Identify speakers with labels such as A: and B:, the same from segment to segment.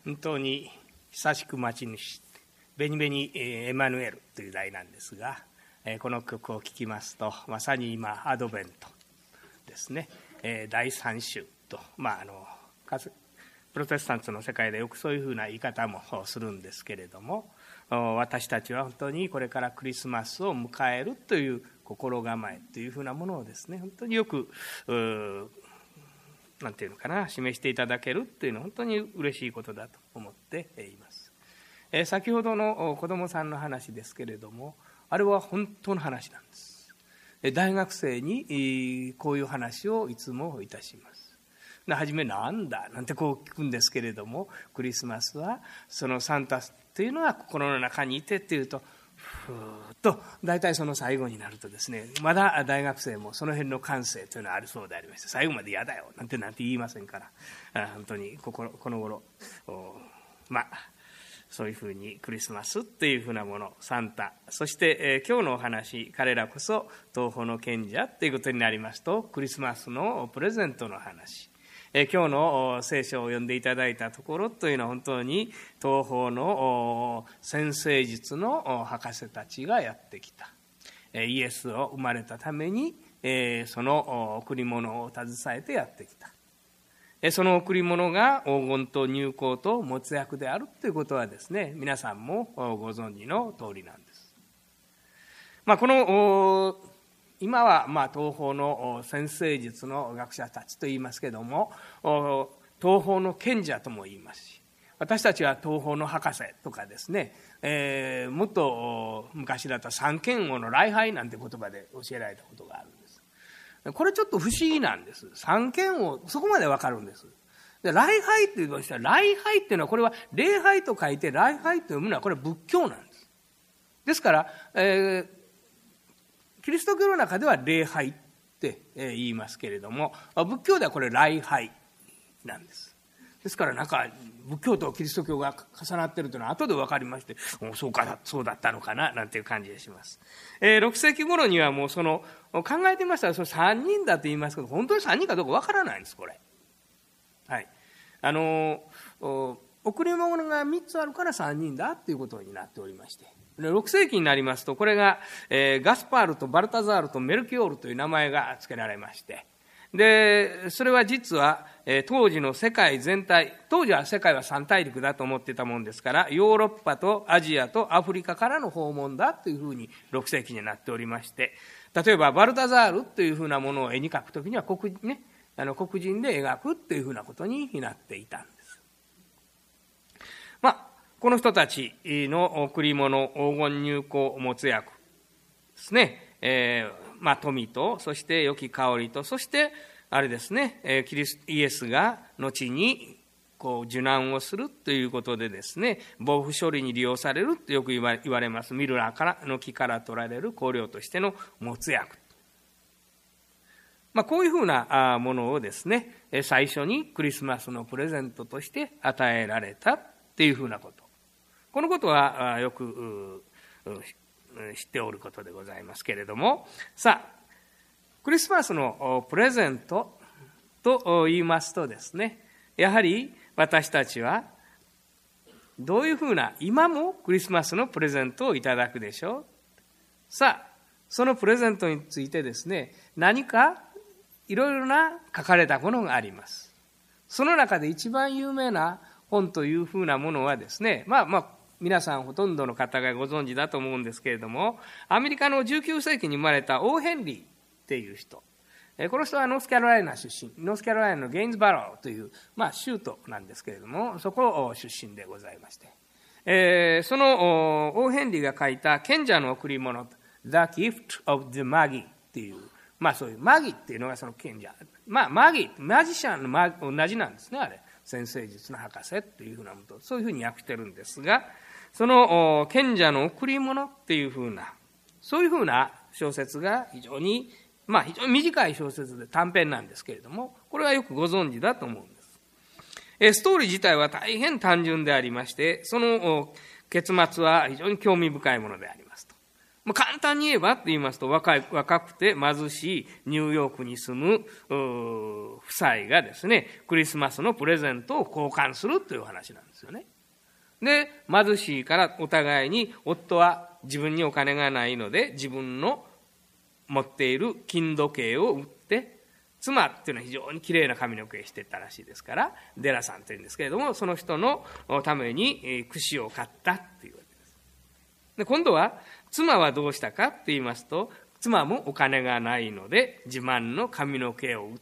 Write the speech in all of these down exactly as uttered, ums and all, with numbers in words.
A: 本当に久しく待ちにしベニベニエマヌエルという題なんですが、この曲を聴きますとまさに今アドベントですね、だいさん週と、まあ、あのプロテスタントの世界でよくそういうふうな言い方もするんですけれども、私たちは本当にこれからクリスマスを迎えるという心構えというふうなものをですね、本当によくなんていうのかな、示していただけるというのは本当に嬉しいことだと思っています。え先ほどの子どもさんの話ですけれども、あれは本当の話なんです。大学生にこういう話をいつもいたします。はじめなんだなんてこう聞くんですけれども、クリスマスはそのサンタというのは心の中にいてっていうと、ふーっと大体その最後になるとですね、まだ大学生もその辺の感性というのはあるそうでありまして、最後まで嫌だよなんてなんて言いませんから、本当にこここの頃まあそういうふうにクリスマスっていうふうなもの、サンタ、そして、えー、今日のお話、彼らこそ東方の賢者ということになりますと、クリスマスのプレゼントの話、えー、今日の聖書を読んでいただいたところというのは本当に東方の占星術の博士たちがやってきた、えー、イエスを生まれたために、えー、その贈り物を携えてやってきた。その贈り物が黄金と乳香と没薬であるということはですね、皆さんもご存知の通りなんです。まあ、この今はまあ東方の占星術の学者たちと言いますけれども、東方の賢者とも言いますし、私たちは東方の博士とかですね、えー、もっと昔だった三権王の礼拝なんて言葉で教えられたことがあるんです。これちょっと不思議なんです。三権をそこまでわかるんです。で、礼拝っていうのは、礼拝っていうのはこれは礼拝と書いて礼拝というものはこれは仏教なんです。ですから、えー、キリスト教の中では礼拝って言いますけれども、仏教ではこれ礼拝なんです。ですからなんか仏教とキリスト教が重なっているというのは後で分かりまして、そうかそうだったのかななんていう感じがします。えー、ろく世紀頃にはもうその考えてみましたらそれさんにんだと言いますけど、本当にさんにんかどうか分からないんですこれ。はい、あの贈り物がみっつあるからさんにんだということになっておりまして、ろく世紀になりますとこれが、えー、ガスパールとバルタザールとメルキオールという名前が付けられまして、でそれは実は、えー、当時の世界全体、当時は世界は三大陸だと思っていたもんですから、ヨーロッパとアジアとアフリカからの訪問だというふうにろく世紀になっておりまして、例えばバルタザールというふうなものを絵に描くときには 黒,、ね、あの黒人で描くというふうなことになっていたんです。まあこの人たちの贈り物、黄金乳香没薬ですね、えーまあ、富と、そして良き香りと、そしてあれですね、キリスイエスが後にこう受難をするということでですね、防腐処理に利用されるとよく言われ、言われます。ミルラからの木から取られる香料としての没薬。まあ、こういうふうなものをですね、最初にクリスマスのプレゼントとして与えられたっていうふうなこと。このことはよく知っておることでございますけれども、さあクリスマスのプレゼントと言いますとですね、やはり私たちはどういうふうな、今もクリスマスのプレゼントをいただくでしょう。さあそのプレゼントについてですね、何かいろいろな書かれたものがあります。その中で一番有名な本というふうなものはですね、まあまあ皆さんほとんどの方がご存知だと思うんですけれども、アメリカのじゅうきゅう世紀に生まれたオー・ヘンリーっていう人、この人はノースカロライナ出身、ノースカロライナのゲインズバローという、まあ、州都なんですけれども、そこ出身でございまして、えー、そのオー・ヘンリーが書いた賢者の贈り物 The Gift of the Magi っていう、まあそういうマギっていうのがその賢者、まあマギ、マジシャンのマ同じなんですね、あれ占星術の博士っていうふうなものとそういうふうに訳してるんですが、その賢者の贈り物っていうふうな、そういうふうな小説が非常にまあ非常に短い小説で短編なんですけれども、これはよくご存知だと思うんです。ストーリー自体は大変単純でありまして、その結末は非常に興味深いものでありますと。 まあ、簡単に言えばって言いますと、若い、若くて貧しいニューヨークに住む夫妻がですね、クリスマスのプレゼントを交換するという話なんですよね。で、貧しいからお互いに、夫は自分にお金がないので、自分の持っている金時計を売って、妻っていうのは非常にきれいな髪の毛してたらしいですから、デラさんというんですけれども、その人のために櫛を買ったっていうわけです。で、今度は、妻はどうしたかって言いますと、妻もお金がないので自慢の髪の毛を売って、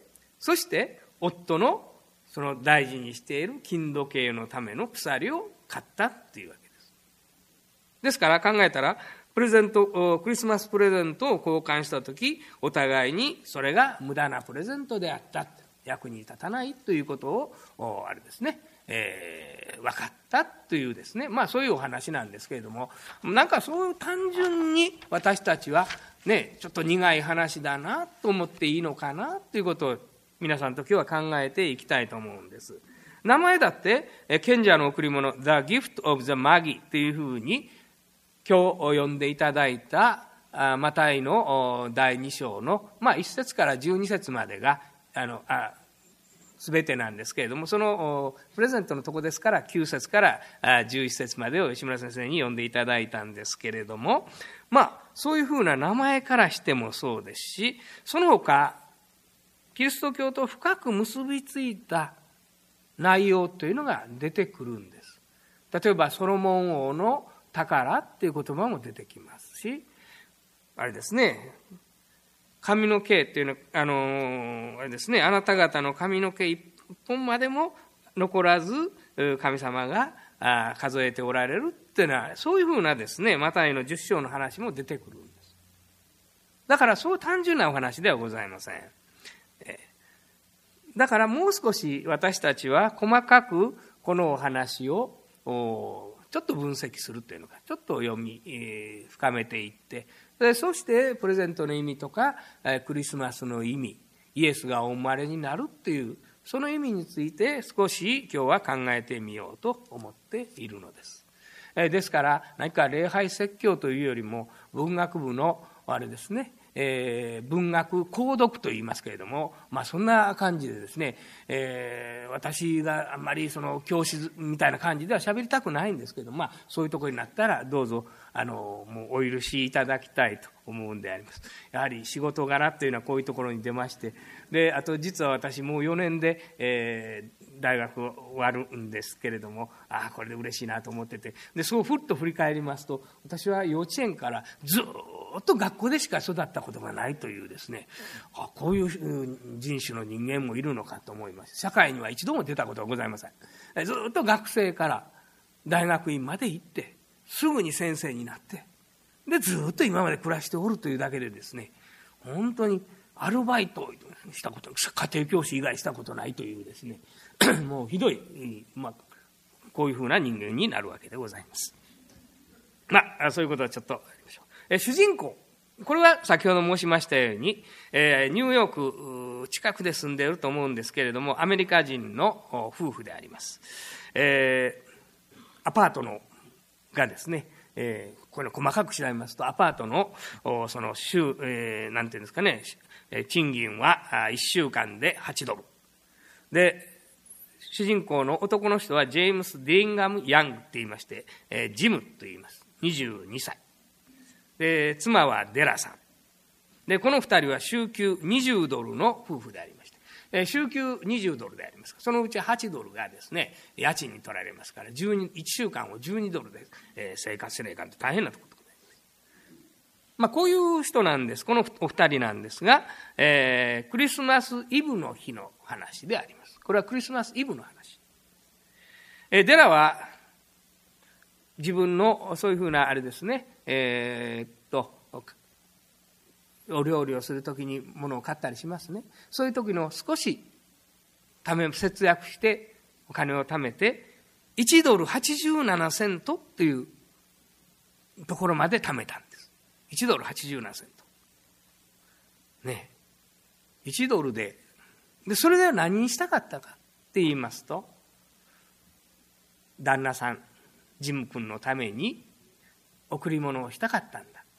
A: そして夫のその大事にしている金時計のための鎖を買ったっていうわけです。ですから考えたら、プレゼント、クリスマスプレゼントを交換したとき、お互いにそれが無駄なプレゼントであった、役に立たないということを、あれですね、えー、分かったというですね、まあそういうお話なんですけれども、なんかそういう単純に私たちはね、ちょっと苦い話だなと思っていいのかなということを皆さんと今日は考えていきたいと思うんです。名前だって賢者の贈り物 The Gift of the Magi というふうに今日読んでいただいたマタイのだいに章の、まあ、いっ節からじゅうに節までがあのあ全てなんですけれども、そのプレゼントのとこですからきゅう節からじゅういち節までを石村先生に読んでいただいたんですけれども、まあそういうふうな名前からしてもそうですし、その他キリスト教と深く結びついた内容というのが出てくるんです。例えばソロモン王の宝っていう言葉も出てきますし、あれですね、髪の毛っていうのは、あの、あれですね、あなた方の髪の毛一本までも残らず、神様が数えておられるっていうのは、そういうふうなですね、マタイのじゅっ章の話も出てくるんです。だからそう単純なお話ではございません。だからもう少し私たちは細かくこのお話をちょっと分析するというのか、ちょっと読み、えー、深めていって、そしてプレゼントの意味とかクリスマスの意味、イエスがお生まれになるっていうその意味について少し今日は考えてみようと思っているのです。ですから何か礼拝説教というよりも文学部のあれですね、えー、文学講読といいますけれども、まあ、そんな感じでですね、えー、私があんまりその教師みたいな感じでは喋りたくないんですけど、まあ、そういうところになったらどうぞあのもうお許しいただきたいと思うんであります。やはり仕事柄というのはこういうところに出まして、であと実は私もうよねんで、えー、大学終わるんですけれども、ああこれで嬉しいなと思ってて、でそうふっと振り返りますと、私は幼稚園からずっと学校でしか育ったことがないというですね、あこういう人種の人間もいるのかと思いました。社会には一度も出たことはございません。ずっと学生から大学院まで行ってすぐに先生になって、でずっと今まで暮らしておるというだけでですね、本当にアルバイトをしたこと、家庭教師以外したことないというですねもうひどい、まあ、こういうふうな人間になるわけでございます。まあそういうことはちょっとやりましょう。え主人公、これは先ほど申しましたように、えー、ニューヨーク近くで住んでいると思うんですけれども、アメリカ人の夫婦であります。えー、アパートのがですね、えー、これ細かく調べますと、アパートのその週、えー、なんていうんですかね、賃金はいっしゅうかんではちドルで、主人公の男の人はジェームス・ディンガム・ヤングって言いまして、えー、ジムと言います。にじゅうにさいで、妻はデラさんで、この二人は週給にじゅうドルの夫婦でありまして、えー、週給にじゅうドルであります。そのうちはちドルがですね、家賃に取られますから、じゅうに、いっしゅうかんをじゅうにドルで、えー、生活せないかんと大変なところでございます。まあ、こういう人なんです。このお二人なんですが、えー、クリスマスイブの日の話であります。これはクリスマスイブの話。えー、デラは自分のそういうふうなあれですね、えー、っとお料理をするときに物を買ったりしますね。そういう時の少しため節約してお金を貯めていちドルはちじゅうななセントっていうところまで貯めたんです。いちドルはちじゅうななセントねえ、いちドルででそれでは何にしたかったかって言いますと、旦那さんジム君のために贈り物をしたかったんだ。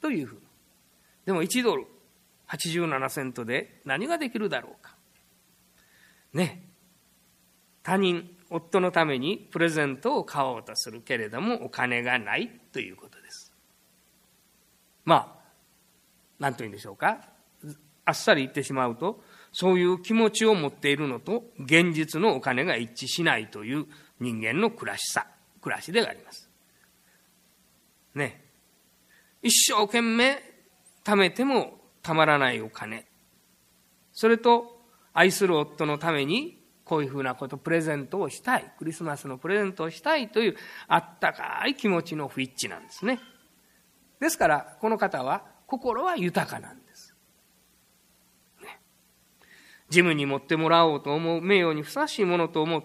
A: というふうに。でもいちドルはちじゅうななセントで何ができるだろうか。ね。他人、夫のためにプレゼントを買おうとするけれどもお金がないということです。まあ、何と言うんでしょうか。あっさり言ってしまうと、そういう気持ちを持っているのと現実のお金が一致しないという人間の暮らしさ、暮らしであります。ね。一生懸命貯めてもたまらないお金。それと愛する夫のためにこういうふうなこと、プレゼントをしたい。クリスマスのプレゼントをしたいというあったかい気持ちの不一致なんですね。ですから、この方は心は豊かなんです。ね、ジムに持ってもらおうと思う名誉にふさわしいものと思って、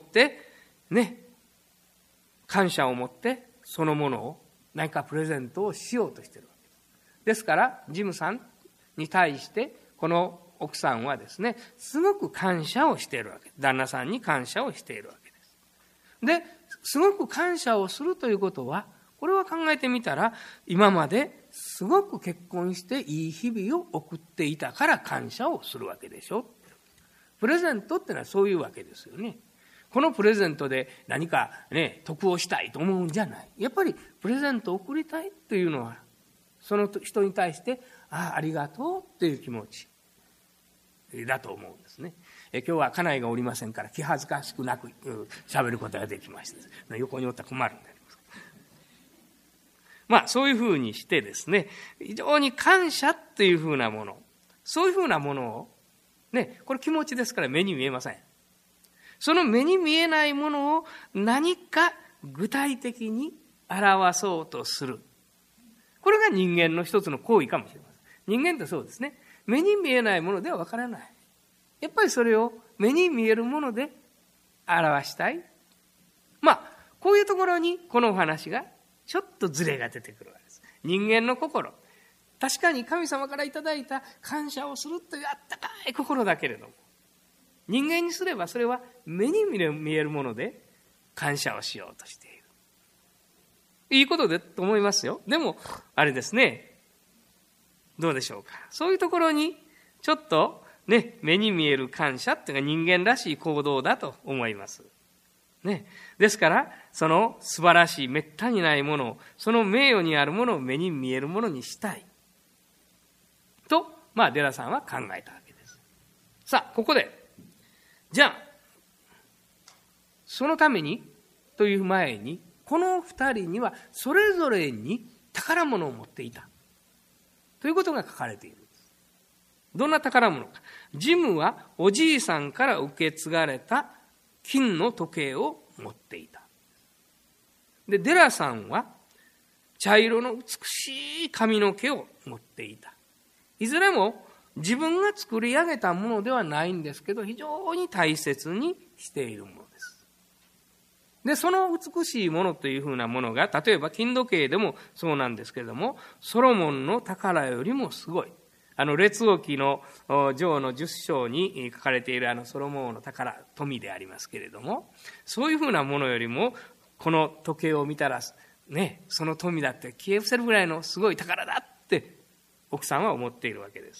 A: ね、感謝を持ってそのものを何かプレゼントをしようとしているわけです。ですから、ジムさんに対してこの奥さんはですね、すごく感謝をしているわけです。旦那さんに感謝をしているわけです。で、すごく感謝をするということは、これは考えてみたら、今まですごく結婚していい日々を送っていたから感謝をするわけでしょ。プレゼントってのはそういうわけですよね。このプレゼントで何かね、得をしたいと思うんじゃない。やっぱりプレゼントを送りたいというのは、その人に対して、ああ、ありがとうという気持ちだと思うんですね。え今日は家内がおりませんから気恥ずかしくなく喋ることができました。横におったら困るんであります。まあそういうふうにしてですね、非常に感謝というふうなもの、そういうふうなものをね、これ気持ちですから目に見えません。その目に見えないものを何か具体的に表そうとする。これが人間の一つの行為かもしれません。人間ってそうですね。目に見えないものではわからない。やっぱりそれを目に見えるもので表したい。まあ、こういうところにこのお話がちょっとズレが出てくるわけです。人間の心。確かに神様からいただいた感謝をするというあったかい心だけれども、人間にすればそれは目に見えるもので感謝をしようとしている。いいことでと思いますよ。でも、あれですね、どうでしょうか。そういうところにちょっとね、目に見える感謝っていうのが人間らしい行動だと思います。ね。ですから、その素晴らしい、めったにないものを、その名誉にあるものを目に見えるものにしたい。と、まあ、デラさんは考えたわけです。さあ、ここで、じゃあ、そのために、という前に、この二人にはそれぞれに宝物を持っていた。ということが書かれているんです。どんな宝物か。ジムはおじいさんから受け継がれた金の時計を持っていた。で、デラさんは茶色の美しい髪の毛を持っていた。いずれも自分が作り上げたものではないんですけど、非常に大切にしているものです。で、その美しいものというふうなものが、例えば金時計でもそうなんですけれども、ソロモンの宝よりもすごい。あの、列王記の上の十章に書かれているあのソロモンの宝、富でありますけれども、そういうふうなものよりも、この時計を見たら、ね、その富だって消え失せるぐらいのすごい宝だって奥さんは思っているわけです。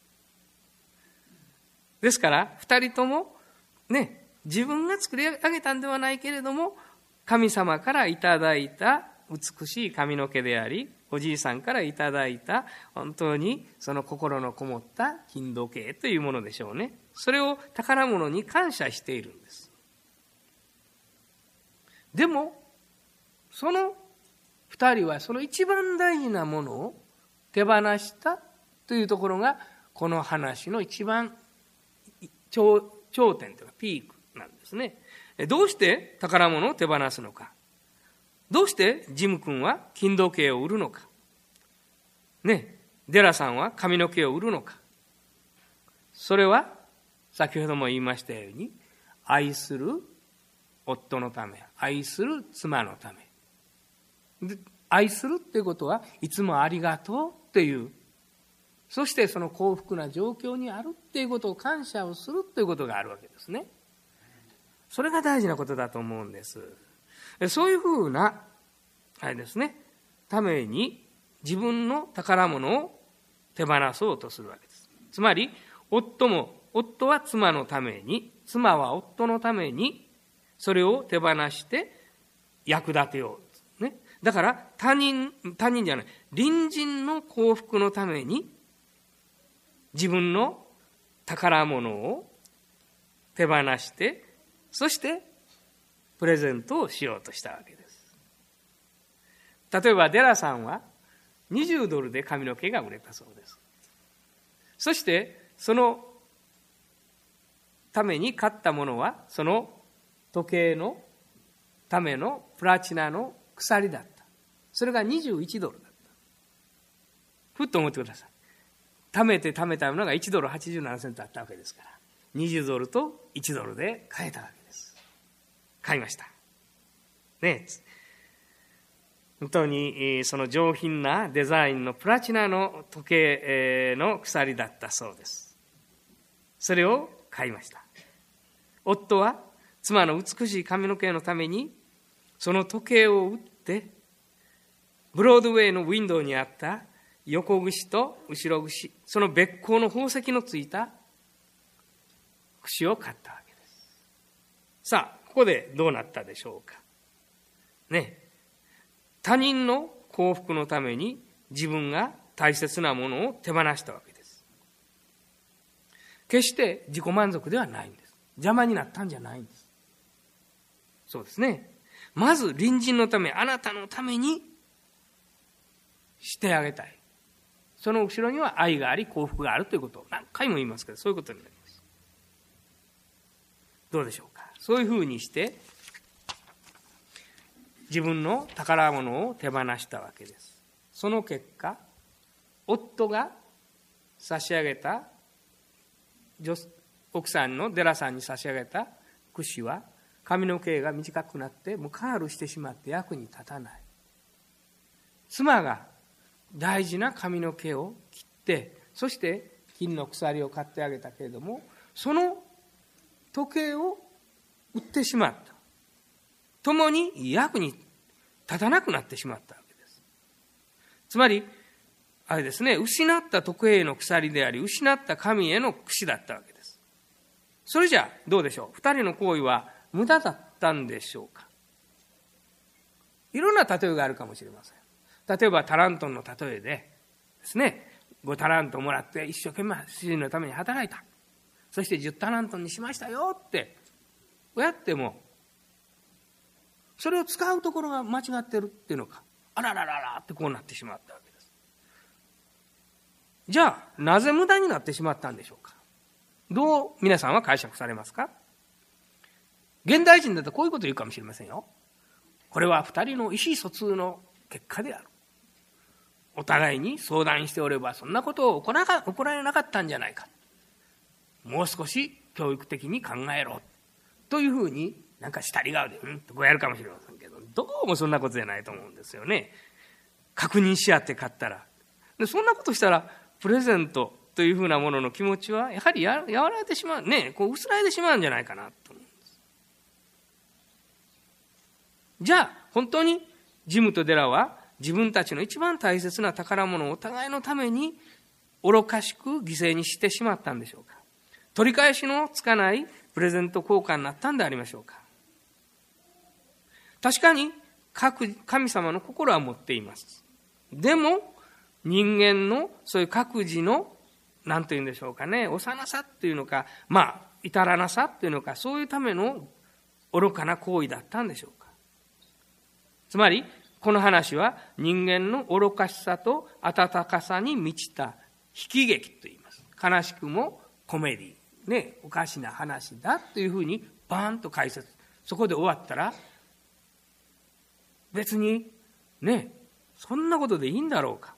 A: ですから、二人とも、ね、自分が作り上げたんではないけれども、神様からいただいた美しい髪の毛であり、おじいさんからいただいた本当にその心のこもった金時計というものでしょうね。それを宝物に感謝しているんです。でも、その二人はその一番大事なものを手放したというところが、この話の一番頂頂点というかピークなんですね。どうして宝物を手放すのか。どうしてジム君は金時計を売るのか。ね、デラさんは髪の毛を売るのか。それは先ほども言いましたように、愛する夫のため、愛する妻のため。で、愛するっていうことはいつもありがとうっていう、そしてその幸福な状況にあるっていうことを感謝をするということがあるわけですね。それが大事なことだと思うんです。そういうふうなあれですね、ために自分の宝物を手放そうとするわけです。つまり、夫も、夫は妻のために、妻は夫のために、それを手放して役立てよう。ね。だから、他人、他人じゃない、隣人の幸福のために、自分の宝物を手放して、そしてプレゼントをしようとしたわけです。例えばデラさんはにじゅうドルで髪の毛が売れたそうです。そしてそのために買ったものはその時計のためのプラチナの鎖だった。それがにじゅういちドルだった。ふっと思ってください。貯めて貯めたものがいちドルはちじゅうななセントあったわけですから、にじゅうドルといちドルで買えたわけです。買いました。ね、本当にその上品なデザインのプラチナの時計の鎖だったそうです。それを買いました。夫は妻の美しい髪の毛のためにその時計を売って、ブロードウェイのウィンドウにあった横串と後ろ串、その別光の宝石のついた串を買ったわけです。さあ、ここでどうなったでしょうか。ね。他人の幸福のために自分が大切なものを手放したわけです。決して自己満足ではないんです。邪魔になったんじゃないんです。そうですね。まず隣人のため、あなたのためにしてあげたい。その後ろには愛があり幸福があるということを何回も言いますけど、そういうことになります。どうでしょうか。そういうふうにして自分の宝物を手放したわけです。その結果、夫が差し上げた奥さんのデラさんに差し上げた櫛は髪の毛が短くなってもうカールしてしまって役に立たない。妻が大事な髪の毛を切って、そして金の鎖を買ってあげたけれども、その時計を売ってしまった。共に役に立たなくなってしまったわけです。つまり、あれですね、失った時計への鎖であり、失った神への櫛だったわけです。それじゃどうでしょう。二人の行為は無駄だったんでしょうか。いろんな例えがあるかもしれません。例えばタラントンの例えでですね、ごタラントもらって一生懸命主人のために働いた。そしてじゅうタラントンにしましたよってやっても、それを使うところが間違ってるっていうのか、あららららってこうなってしまったわけです。じゃあなぜ無駄になってしまったんでしょうか。どう皆さんは解釈されますか。現代人だとこういうことを言うかもしれませんよ。これは二人の意思疎通の結果である。お互いに相談しておればそんなことを起こられなかったんじゃないか。もう少し教育的に考えろというふうになんかしたり顔でうんとこうやるかもしれませんけど、どうもそんなことじゃないと思うんですよね。確認し合って買ったら、でそんなことしたらプレゼントというふうなものの気持ちはやはりや和らいでしまうね、こう薄らいでしまうんじゃないかなと思うんです。じゃあ本当にジムとデラは自分たちの一番大切な宝物をお互いのために愚かしく犠牲にしてしまったんでしょうか。取り返しのつかないプレゼント交換になったんでありましょうか。確かに神様の心は持っています。でも人間のそういう各自の何というんでしょうかね、幼さっていうのか、まあ至らなさっていうのか、そういうための愚かな行為だったんでしょうか。つまりこの話は人間の愚かしさと温かさに満ちた悲喜劇と言います。悲しくもコメディね、おかしな話だというふうにバーンと解説。そこで終わったら別にね、そんなことでいいんだろうか。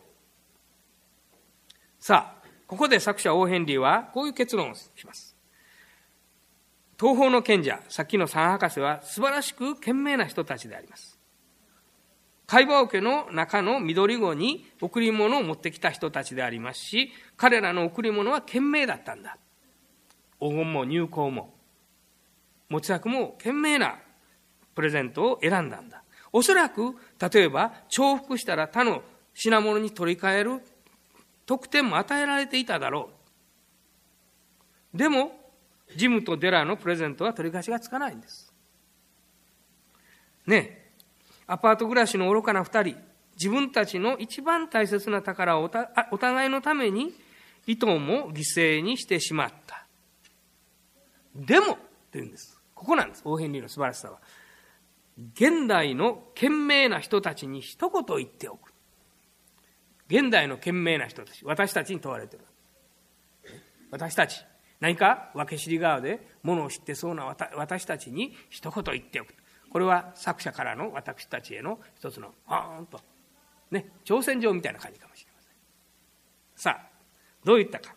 A: さあ、ここで作者オーヘンリーはこういう結論をします。東方の賢者、さっきの三博士は素晴らしく賢明な人たちであります。貝羽桶の中の緑子に贈り物を持ってきた人たちでありますし、彼らの贈り物は賢明だったんだ。黄金も入香も持ち策も賢明なプレゼントを選んだんだ。おそらく例えば重複したら他の品物に取り替える特典も与えられていただろう。でもジムとデラのプレゼントは取り返しがつかないんですね。えアパート暮らしの愚かな二人、自分たちの一番大切な宝を お, たお互いのためにいとも犠牲にしてしまった。でもっていうんです。ここなんです、オーヘンリーの素晴らしさは。現代の賢明な人たちに一言言っておく。現代の賢明な人たち、私たちに問われている。私たち、何か分け知り側でものを知ってそうな私たちに一言言っておく。これは作者からの私たちへの一つのあーんと、ね、挑戦状みたいな感じかもしれません。さあ、どう言ったか。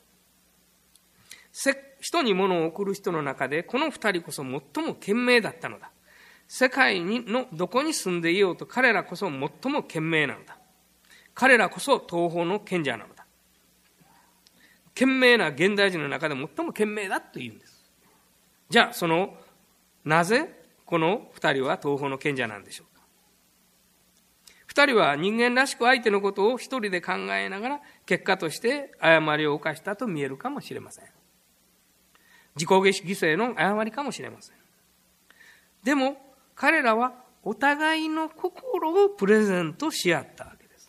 A: 人に物を送る人の中でこの二人こそ最も賢明だったのだ。世界のどこに住んでいようと彼らこそ最も賢明なのだ。彼らこそ東方の賢者なのだ。賢明な現代人の中で最も賢明だというんです。じゃあそのなぜこの二人は東方の賢者なんでしょうか。二人は人間らしく相手のことを一人で考えながら結果として誤りを犯したと見えるかもしれません。自己犠牲の誤りかもしれません。でも彼らはお互いの心をプレゼントし合ったわけです。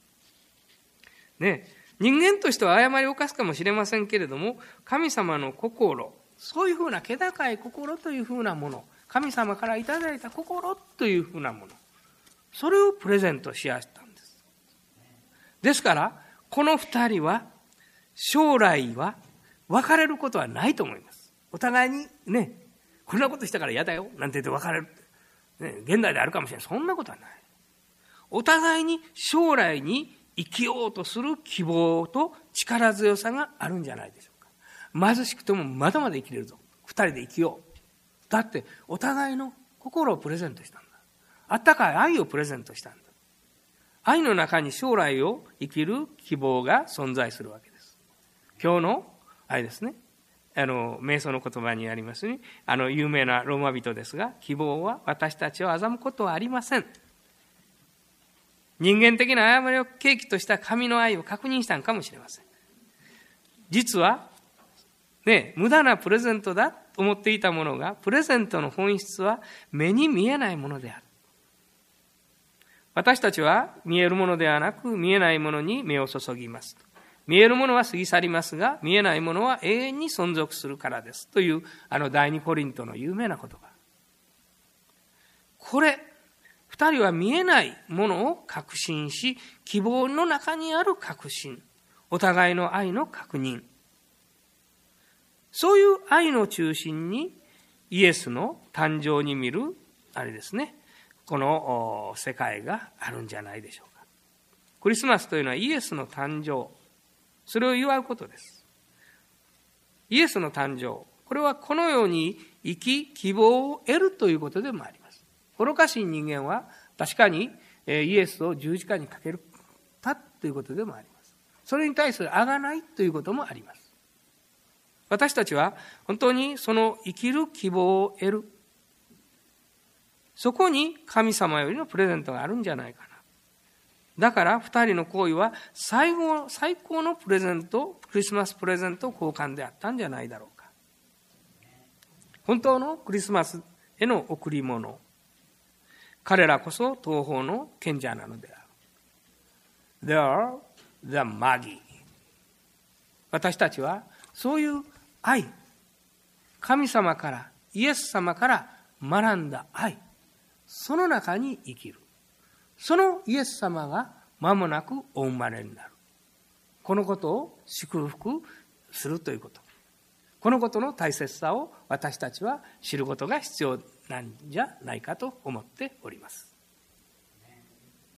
A: ね、人間としては誤りを犯すかもしれませんけれども、神様の心、そういうふうな気高い心というふうなもの、神様からいただいた心というふうなもの、それをプレゼントし合ったんです。ですからこの二人は将来は別れることはないと思います。お互いにね、こんなことしたから嫌だよなんて言って別れる、ね、現代であるかもしれない。そんなことはない。お互いに将来に生きようとする希望と力強さがあるんじゃないでしょうか。貧しくてもまだまだ生きれるぞ、二人で生きよう。だってお互いの心をプレゼントしたんだ。あったかい愛をプレゼントしたんだ。愛の中に将来を生きる希望が存在するわけです。今日の愛ですね、あの瞑想の言葉にありますね、あの有名なローマ人ですが、希望は私たちを欺くことはありません。人間的な誤りを契機とした神の愛を確認したのかもしれません。実はね、無駄なプレゼントだと思っていたものが、プレゼントの本質は目に見えないものである。私たちは見えるものではなく見えないものに目を注ぎます。見えるものは過ぎ去りますが、見えないものは永遠に存続するからですという、あの第二コリントの有名な言葉。これ、二人は見えないものを確信し、希望の中にある確信、お互いの愛の確認、そういう愛の中心にイエスの誕生に見るあれですね、この世界があるんじゃないでしょうか。クリスマスというのはイエスの誕生、それを祝うことです。イエスの誕生、これはこのように生き希望を得るということでもあります。愚かしい人間は確かにイエスを十字架にかけたということでもあります。それに対する贖いということもあります。私たちは本当にその生きる希望を得る、そこに神様よりのプレゼントがあるんじゃないかな。だから二人の行為は最後、最高のプレゼント、クリスマスプレゼント交換であったんじゃないだろうか。本当のクリスマスへの贈り物、彼らこそ東方の賢者なのである。They are the Magi。私たちはそういう愛、神様からイエス様から学んだ愛、その中に生きる。そのイエス様が間もなくお生まれになる。このことを祝福するということ。このことの大切さを私たちは知ることが必要なんじゃないかと思っております。